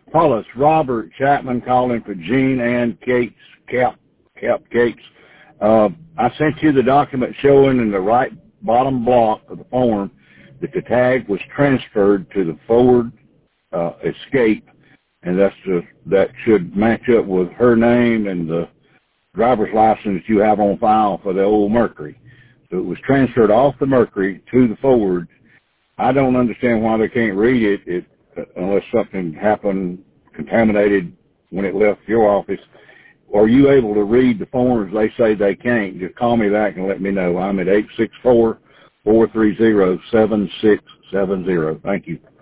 Paula, it's Robert Chapman calling for Jean Ann Cates, Cap Cates. I sent you the document showing in the right bottom block of the form that the tag was transferred to the Ford Escape, and that should match up with her name and the driver's license you have on file for the old Mercury. So it was transferred off the Mercury to the Ford. I don't understand why they can't read it unless something happened, contaminated when it left your office. Are you able to read the forms? They say they can't. Just call me back and let me know. I'm at 864-430-7670. Thank you.